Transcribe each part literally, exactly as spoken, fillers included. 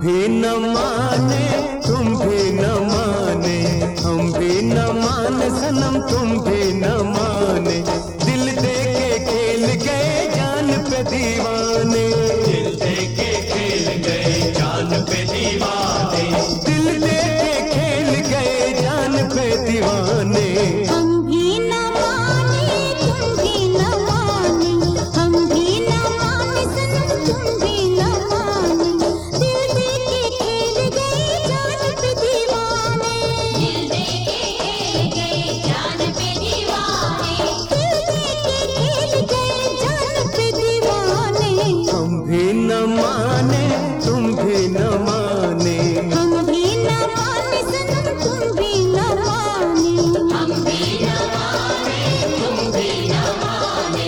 भी न माने तुम भी न माने, हम भी न माने सनम तुम भी न माने। दिल दे के खेल गए जान पे दीवाने, दिल दे के खेल गए जान पे दीवाने, दिल दे के खेल गए जान पे दीवाने। हम भी न माने तुम भी न माने, हम भी न माने सनम तुम भी न माने। दिल दे के खेल गए जान पे दीवाने, दिल दे के खेल गए जान पे दीवाने, दिल दे के खेल गए जान पे दीवाने। हम भी न माने तुम भी न माने, हम भी न माने सनम तुम भी न माने, हम भी न माने तुम भी न माने।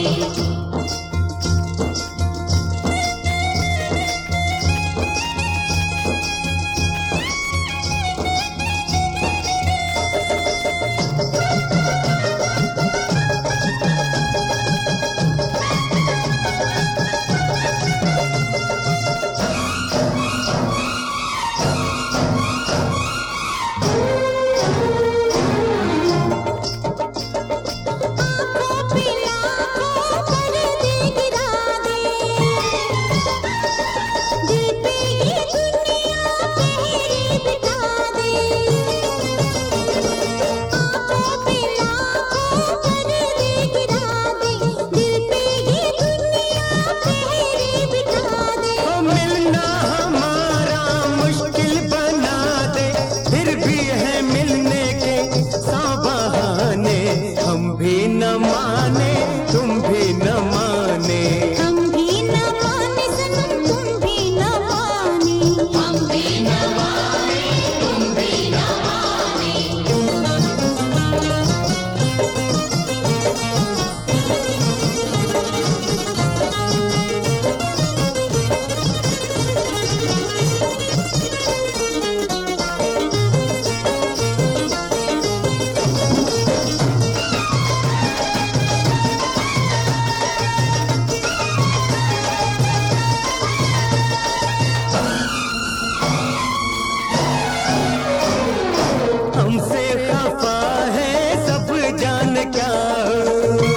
हमसे खफा है सब जान क्या हो,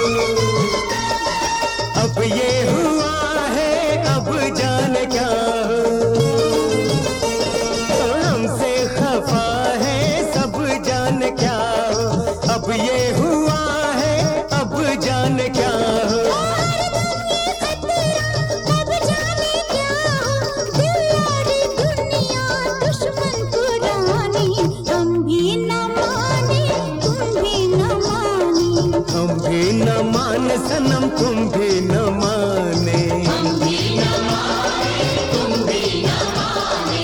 अब ये हुआ है अब जान क्या हो। हमसे खफा है सब जान क्या हो, अब ये हुआ है अब जान क्या हो। हम भी न माने सनम तुम भी न माने, हम भी न माने तुम भी न माने।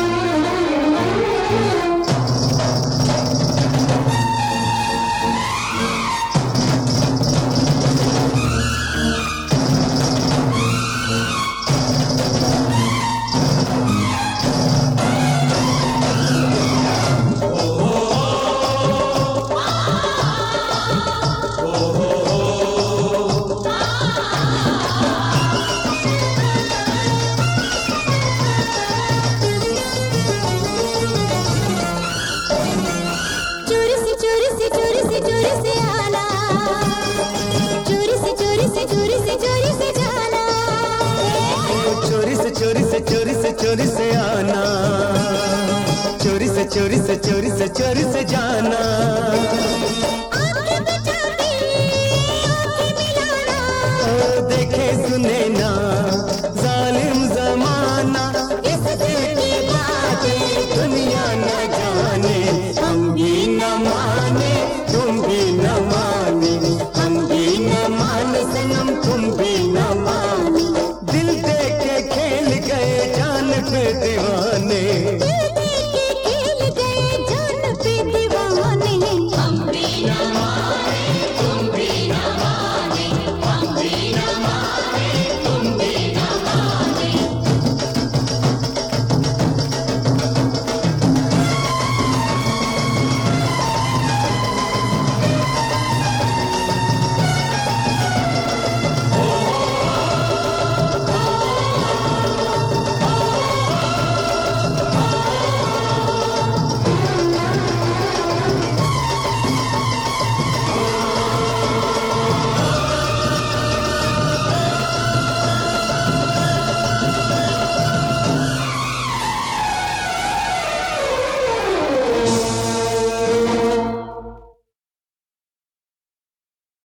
चोरी से चोरी से चोरी से आना, चोरी से चोरी से चोरी से चोरी से जाना।